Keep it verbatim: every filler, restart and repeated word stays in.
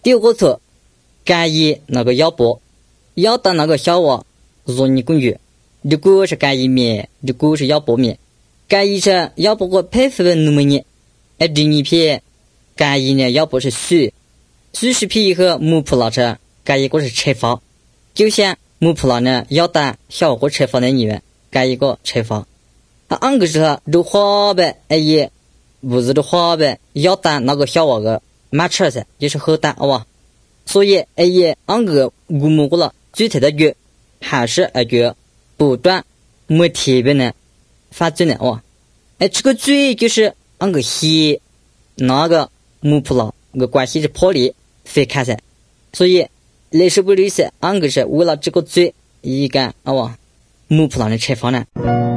第二个错，介意那个腰部，要当那个小娃容易滚月。如果是介意面，如果是腰部面，介意是腰部个配分那么热，而另一片介意呢腰部是水，水是皮和木普拉车，介意个是车发，就像木普拉呢要当小个车发的一样，介意个车发。啊，安个时候都花呗，哎也不是都花呗，要当那个小娃个马车噻，就是后单哇。所以哎也安个五毛个了，最头的月还是那个不断没特别呢发展的哇。哎，这个最就是安个西那个木普拉个关系是破裂分开噻，所以历史不历史安个是为了这个最一个啊哇木普拉的车方呢。